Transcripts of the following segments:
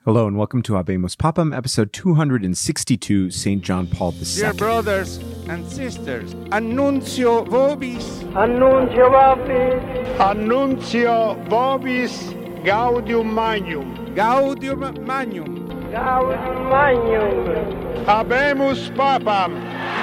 Hello and welcome to Habemus Papam, episode 262, St. John Paul II. Dear brothers and sisters, Annuncio Vobis. Annuncio Vobis. Annuncio Vobis Gaudium Magnum. Gaudium Magnum. Gaudium Magnum. Habemus Papam.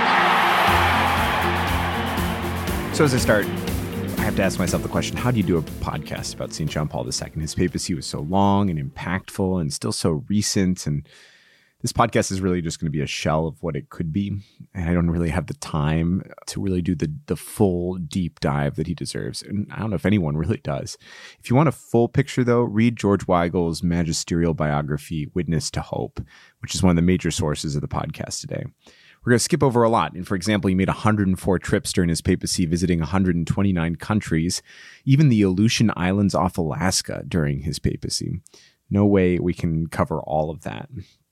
So as I start, I have to ask myself the question, how do you do a podcast about St. John Paul II? His papacy was so long and impactful and still so recent. And this podcast is really just going to be a shell of what it could be. And I don't really have the time to really do the full deep dive that he deserves. And I don't know if anyone really does. If you want a full picture, though, read George Weigel's magisterial biography, Witness to Hope, which is one of the major sources of the podcast today. We're going to skip over a lot. And for example, he made 104 trips during his papacy, visiting 129 countries, even the Aleutian Islands off Alaska during his papacy. No way we can cover all of that.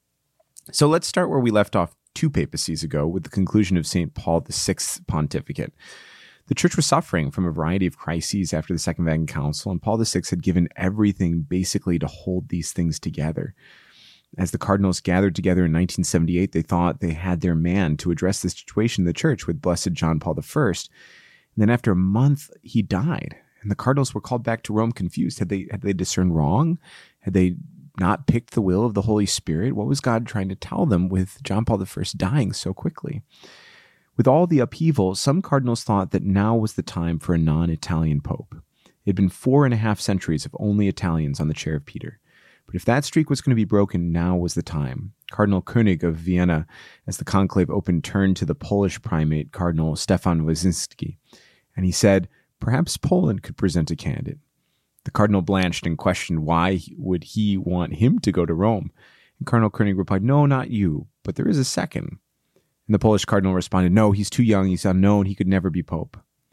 So let's start where we left off 2 papacies ago with the conclusion of St. Paul VI's pontificate. The church was suffering from a variety of crises after the Second Vatican Council, and Paul VI had given everything basically to hold these things together. As the cardinals gathered together in 1978, they thought they had their man to address the situation in the church with Blessed John Paul I. And then after a month, he died. And the cardinals were called back to Rome confused. Had they discerned wrong? Had they not picked the will of the Holy Spirit? What was God trying to tell them with John Paul I dying so quickly? With all the upheaval, some cardinals thought that now was the time for a non-Italian pope. It had been 4.5 centuries of only Italians on the chair of Peter. But if that streak was going to be broken, now was the time. Cardinal Koenig of Vienna, as the conclave opened, turned to the Polish primate, Cardinal Stefan Wyszyński, and he said, perhaps Poland could present a candidate. The cardinal blanched and questioned why would he want him to go to Rome. And Cardinal Koenig replied, no, not you, but there is a second. And the Polish cardinal responded, no, he's too young, he's unknown, he could never be pope.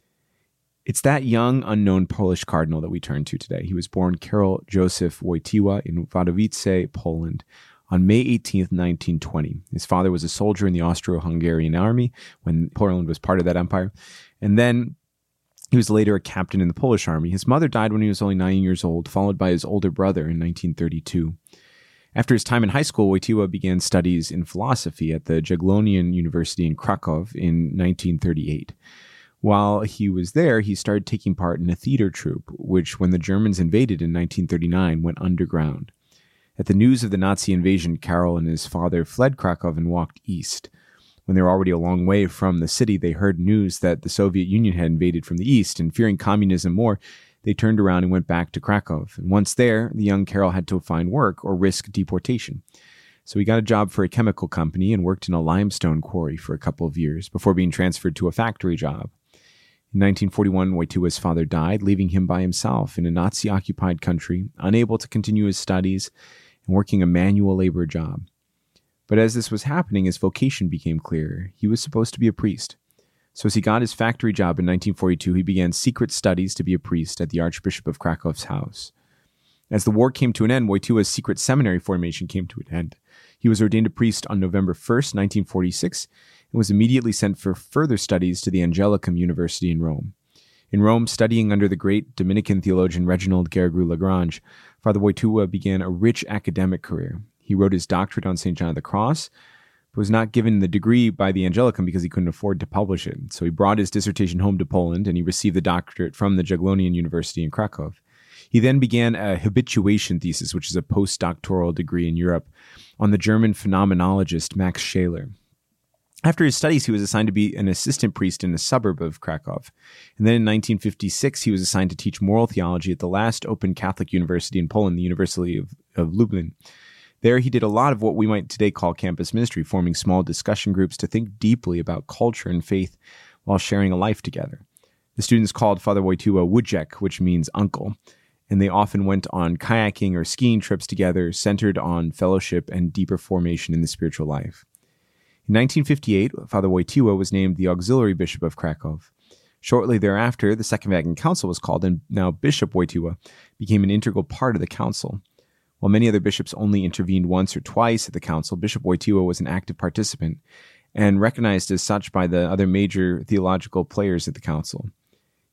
It's that young, unknown Polish cardinal that we turn to today. He was born Karol Józef Wojtyła in Wadowice, Poland, on May 18th, 1920. His father was a soldier in the Austro-Hungarian army when Poland was part of that empire. And then he was later a captain in the Polish army. His mother died when he was only 9 years old, followed by his older brother in 1932. After his time in high school, Wojtyła began studies in philosophy at the Jagiellonian University in Krakow in 1938. While he was there, he started taking part in a theater troupe, which, when the Germans invaded in 1939, went underground. At the news of the Nazi invasion, Karol and his father fled Krakow and walked east. When they were already a long way from the city, they heard news that the Soviet Union had invaded from the east, and fearing communism more, they turned around and went back to Krakow. And once there, the young Karol had to find work or risk deportation. So he got a job for a chemical company and worked in a limestone quarry for a couple of years before being transferred to a factory job. In 1941, Wojtyła's father died, leaving him by himself in a Nazi-occupied country, unable to continue his studies and working a manual labor job. But as this was happening, his vocation became clear. He was supposed to be a priest. So as he got his factory job in 1942, he began secret studies to be a priest at the Archbishop of Krakow's house. As the war came to an end, Wojtyła's secret seminary formation came to an end. He was ordained a priest on November 1st, 1946, and was immediately sent for further studies to the Angelicum University in Rome. In Rome, studying under the great Dominican theologian Reginald Garrigou-Lagrange, Father Wojtyła began a rich academic career. He wrote his doctorate on St. John of the Cross, but was not given the degree by the Angelicum because he couldn't afford to publish it. So he brought his dissertation home to Poland, and he received the doctorate from the Jagiellonian University in Krakow. He then began a habituation thesis, which is a postdoctoral degree in Europe, on the German phenomenologist Max Scheler. After his studies, he was assigned to be an assistant priest in a suburb of Krakow. And then in 1956, he was assigned to teach moral theology at the last open Catholic university in Poland, the University of Lublin. There, he did a lot of what we might today call campus ministry, forming small discussion groups to think deeply about culture and faith while sharing a life together. The students called Father Wojtyła Wujek, which means uncle, and they often went on kayaking or skiing trips together, centered on fellowship and deeper formation in the spiritual life. In 1958, Father Wojtyła was named the auxiliary bishop of Krakow. Shortly thereafter, the Second Vatican Council was called, and now Bishop Wojtyła became an integral part of the council. While many other bishops only intervened once or twice at the council, Bishop Wojtyła was an active participant and recognized as such by the other major theological players at the council.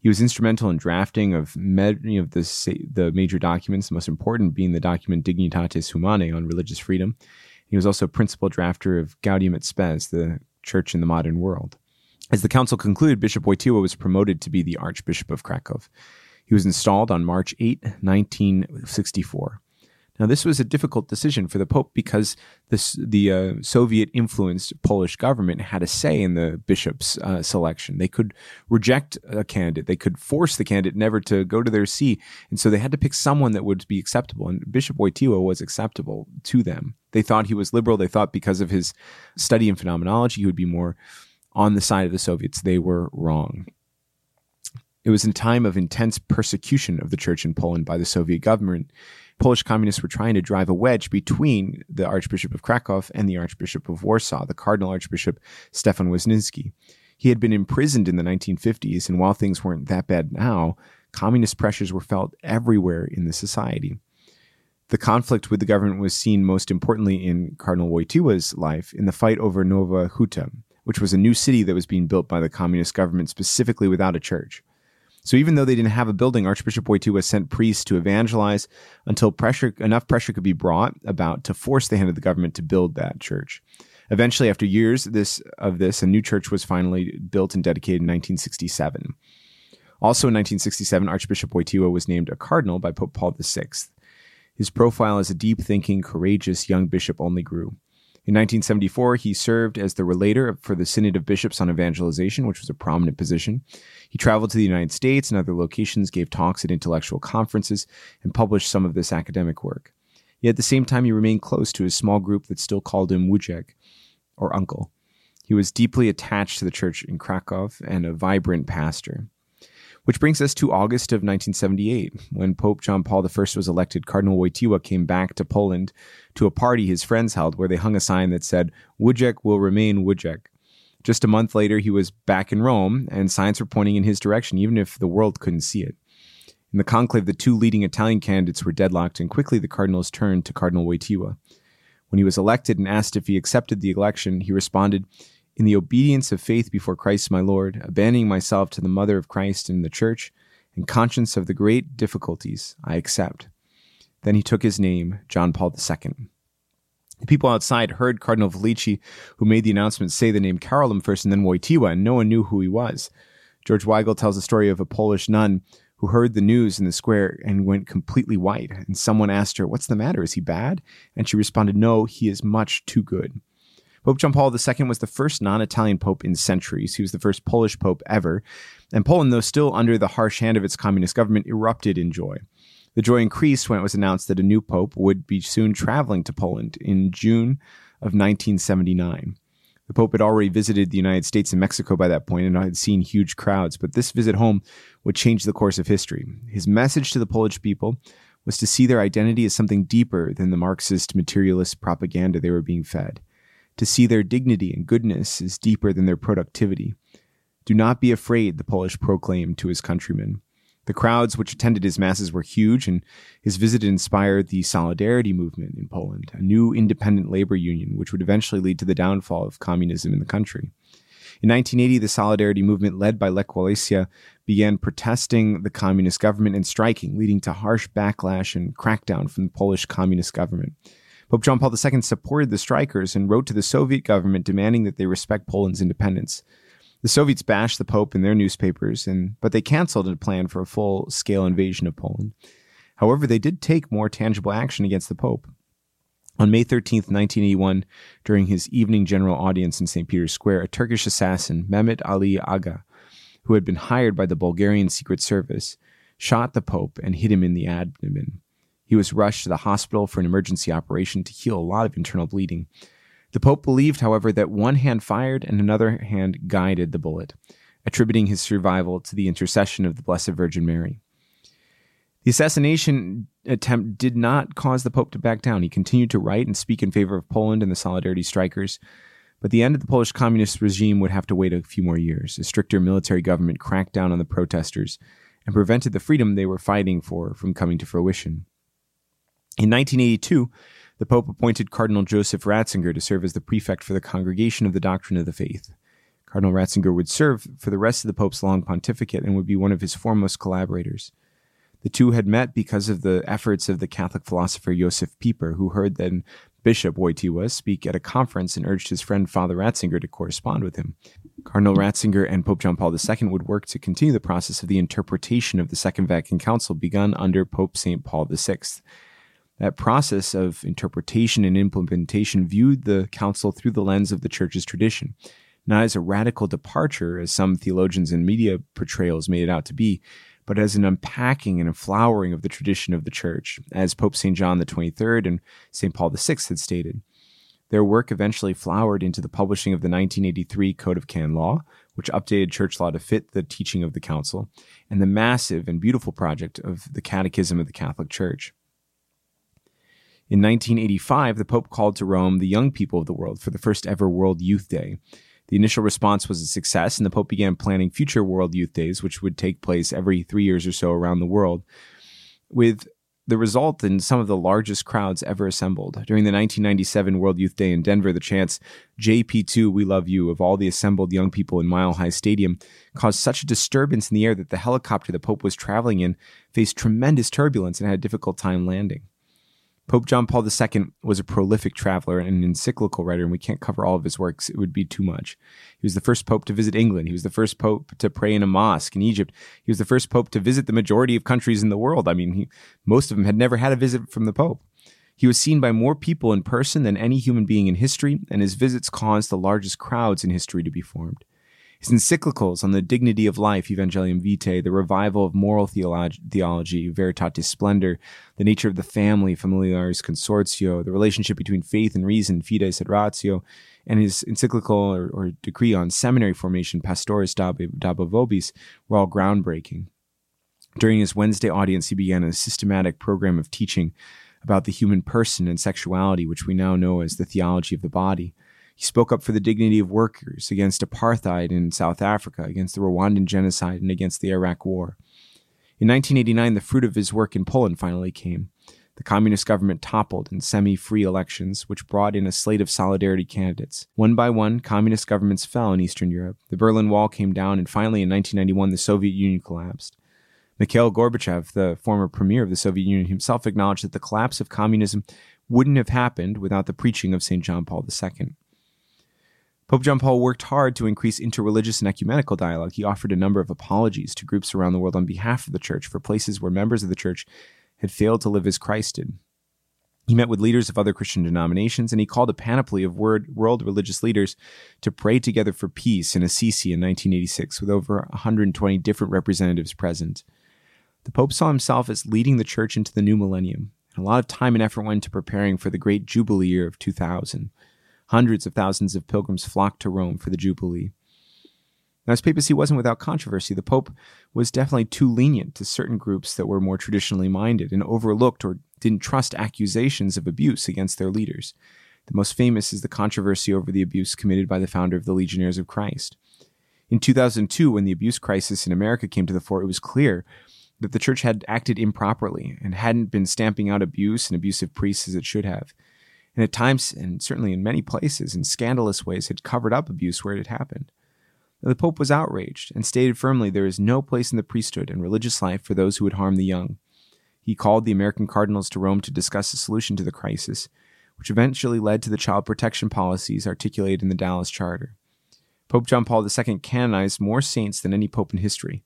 He was instrumental in drafting of many of the major documents, the most important being the document Dignitatis Humanae on religious freedom. He was also principal drafter of Gaudium et Spes, the Church in the Modern World. As the council concluded, Bishop Wojtyła was promoted to be the Archbishop of Krakow. He was installed on March 8, 1964. Now, this was a difficult decision for the Pope because the Soviet-influenced Polish government had a say in the bishop's selection. They could reject a candidate. They could force the candidate never to go to their see. And so they had to pick someone that would be acceptable. And Bishop Wojtyła was acceptable to them. They thought he was liberal. They thought because of his study in phenomenology, he would be more on the side of the Soviets. They were wrong. It was in time of intense persecution of the church in Poland by the Soviet government. Polish communists were trying to drive a wedge between the Archbishop of Krakow and the Archbishop of Warsaw, the Cardinal Archbishop Stefan Wisniewski. He had been imprisoned in the 1950s, and while things weren't that bad now, communist pressures were felt everywhere in the society. The conflict with the government was seen most importantly in Cardinal Wojtyła's life in the fight over Nowa Huta, which was a new city that was being built by the communist government specifically without a church. So even though they didn't have a building, Archbishop Wojtyła sent priests to evangelize until enough pressure could be brought about to force the hand of the government to build that church. Eventually, after years of this, a new church was finally built and dedicated in 1967. Also in 1967, Archbishop Wojtyła was named a cardinal by Pope Paul VI. His profile as a deep-thinking, courageous young bishop only grew. In 1974, he served as the relator for the Synod of Bishops on Evangelization, which was a prominent position. He traveled to the United States and other locations, gave talks at intellectual conferences, and published some of this academic work. Yet at the same time, he remained close to his small group that still called him Wujek, or uncle. He was deeply attached to the church in Krakow and a vibrant pastor. Which brings us to August of 1978. When Pope John Paul I was elected, Cardinal Wojtyła came back to Poland to a party his friends held where they hung a sign that said, "Wujek will remain Wujek." Just a month later, he was back in Rome, and signs were pointing in his direction, even if the world couldn't see it. In the conclave, the two leading Italian candidates were deadlocked, and quickly the cardinals turned to Cardinal Wojtyła. When he was elected and asked if he accepted the election, he responded, "In the obedience of faith before Christ my Lord, abandoning myself to the Mother of Christ and the Church, and conscious of the great difficulties, I accept." Then he took his name, John Paul II. The people outside heard Cardinal Velici, who made the announcement, say the name Karolem first and then Wojtyła, and no one knew who he was. George Weigel tells the story of a Polish nun who heard the news in the square and went completely white, and someone asked her, "What's the matter? Is he bad?" And she responded, "No, he is much too good." Pope John Paul II was the first non-Italian pope in centuries. He was the first Polish pope ever. And Poland, though still under the harsh hand of its communist government, erupted in joy. The joy increased when it was announced that a new pope would be soon traveling to Poland in June of 1979. The pope had already visited the United States and Mexico by that point and had seen huge crowds, but this visit home would change the course of history. His message to the Polish people was to see their identity as something deeper than the Marxist materialist propaganda they were being fed. To see their dignity and goodness is deeper than their productivity. "Do not be afraid," the Polish proclaimed to his countrymen. The crowds which attended his masses were huge, and his visit inspired the Solidarity movement in Poland, a new independent labor union which would eventually lead to the downfall of communism in the country. In 1980, the Solidarity movement, led by Lech Walesa, began protesting the communist government and striking, leading to harsh backlash and crackdown from the Polish communist government. Pope John Paul II supported the strikers and wrote to the Soviet government demanding that they respect Poland's independence. The Soviets bashed the Pope in their newspapers, but they canceled a plan for a full-scale invasion of Poland. However, they did take more tangible action against the Pope. On May 13, 1981, during his evening general audience in St. Peter's Square, a Turkish assassin, Mehmet Ali Aga, who had been hired by the Bulgarian Secret Service, shot the Pope and hit him in the abdomen. He was rushed to the hospital for an emergency operation to heal a lot of internal bleeding. The Pope believed, however, that one hand fired and another hand guided the bullet, attributing his survival to the intercession of the Blessed Virgin Mary. The assassination attempt did not cause the Pope to back down. He continued to write and speak in favor of Poland and the Solidarity strikers, but the end of the Polish communist regime would have to wait a few more years. A stricter military government cracked down on the protesters and prevented the freedom they were fighting for from coming to fruition. In 1982, the Pope appointed Cardinal Joseph Ratzinger to serve as the prefect for the Congregation of the Doctrine of the Faith. Cardinal Ratzinger would serve for the rest of the Pope's long pontificate and would be one of his foremost collaborators. The two had met because of the efforts of the Catholic philosopher Josef Pieper, who heard then Bishop Wojtyła speak at a conference and urged his friend Father Ratzinger to correspond with him. Cardinal Ratzinger and Pope John Paul II would work to continue the process of the interpretation of the Second Vatican Council begun under Pope St. Paul VI. That process of interpretation and implementation viewed the Council through the lens of the Church's tradition, not as a radical departure, as some theologians and media portrayals made it out to be, but as an unpacking and a flowering of the tradition of the Church, as Pope St. John XXIII and St. Paul VI had stated. Their work eventually flowered into the publishing of the 1983 Code of Canon Law, which updated church law to fit the teaching of the Council, and the massive and beautiful project of the Catechism of the Catholic Church. In 1985, the Pope called to Rome the young people of the world for the first ever World Youth Day. The initial response was a success, and the Pope began planning future World Youth Days, which would take place every 3 years or so around the world, with the result in some of the largest crowds ever assembled. During the 1997 World Youth Day in Denver, the chants, JP2, we love you, of all the assembled young people in Mile High Stadium caused such a disturbance in the air that the helicopter the Pope was traveling in faced tremendous turbulence and had a difficult time landing. Pope John Paul II was a prolific traveler and an encyclical writer, and we can't cover all of his works. It would be too much. He was the first pope to visit England. He was the first pope to pray in a mosque in Egypt. He was the first pope to visit the majority of countries in the world. I mean, most of them had never had a visit from the Pope. He was seen by more people in person than any human being in history, and his visits caused the largest crowds in history to be formed. His encyclicals on the dignity of life, Evangelium Vitae, the revival of moral theology, Veritatis Splendor, the nature of the family, Familiaris Consortio, the relationship between faith and reason, Fides et Ratio, and his encyclical or decree on seminary formation, Pastoris Dabo Vobis, were all groundbreaking. During his Wednesday audience, he began a systematic program of teaching about the human person and sexuality, which we now know as the theology of the body. He spoke up for the dignity of workers, against apartheid in South Africa, against the Rwandan genocide, and against the Iraq War. In 1989, the fruit of his work in Poland finally came. The communist government toppled in semi-free elections, which brought in a slate of solidarity candidates. One by one, communist governments fell in Eastern Europe. The Berlin Wall came down, and finally in 1991, the Soviet Union collapsed. Mikhail Gorbachev, the former premier of the Soviet Union, himself acknowledged that the collapse of communism wouldn't have happened without the preaching of St. John Paul II. Pope John Paul worked hard to increase interreligious and ecumenical dialogue. He offered a number of apologies to groups around the world on behalf of the Church for places where members of the Church had failed to live as Christ did. He met with leaders of other Christian denominations, and he called a panoply of world religious leaders to pray together for peace in Assisi in 1986, with over 120 different representatives present. The Pope saw himself as leading the Church into the new millennium, and a lot of time and effort went into preparing for the great Jubilee year of 2000. Hundreds of thousands of pilgrims flocked to Rome for the Jubilee. Now, his papacy wasn't without controversy. The Pope was definitely too lenient to certain groups that were more traditionally minded and overlooked or didn't trust accusations of abuse against their leaders. The most famous is the controversy over the abuse committed by the founder of the Legionnaires of Christ. In 2002, when the abuse crisis in America came to the fore, it was clear that the Church had acted improperly and hadn't been stamping out abuse and abusive priests as it should have. And at times, and certainly in many places, in scandalous ways, had covered up abuse where it had happened. The Pope was outraged and stated firmly there is no place in the priesthood and religious life for those who would harm the young. He called the American cardinals to Rome to discuss a solution to the crisis, which eventually led to the child protection policies articulated in the Dallas Charter. Pope John Paul II canonized more saints than any pope in history,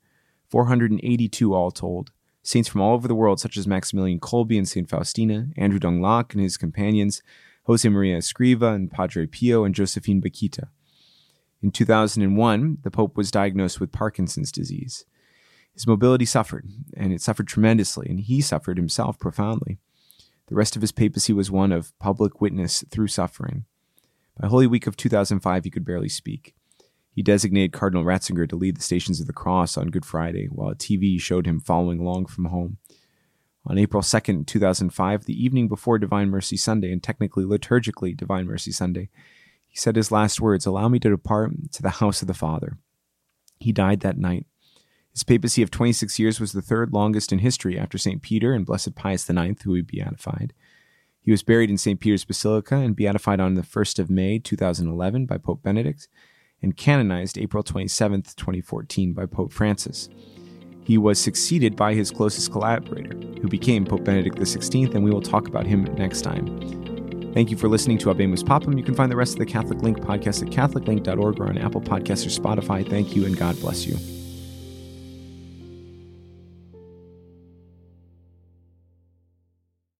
482 all told. Saints from all over the world, such as Maximilian Kolbe and St. Faustina, Andrew Dong-Lak and his companions, Jose Maria Escriva and Padre Pio, and Josephine Bakhita. In 2001, the Pope was diagnosed with Parkinson's disease. His mobility suffered, and it suffered tremendously, and he suffered himself profoundly. The rest of his papacy was one of public witness through suffering. By Holy Week of 2005, he could barely speak. He designated Cardinal Ratzinger to lead the Stations of the Cross on Good Friday, while a TV showed him following along from home. On April 2nd, 2005, the evening before Divine Mercy Sunday, and technically liturgically Divine Mercy Sunday, he said his last words, "Allow me to depart to the house of the Father." He died that night. His papacy of 26 years was the third longest in history after St. Peter and Blessed Pius IX, who he beatified. He was buried in St. Peter's Basilica and beatified on the 1st of May, 2011 by Pope Benedict, and canonized April 27, 2014 by Pope Francis. He was succeeded by his closest collaborator, who became Pope Benedict XVI, and we will talk about him next time. Thank you for listening to Habemus Papam. You can find the rest of the Catholic Link podcast at catholiclink.org or on Apple Podcasts or Spotify. Thank you, and God bless you.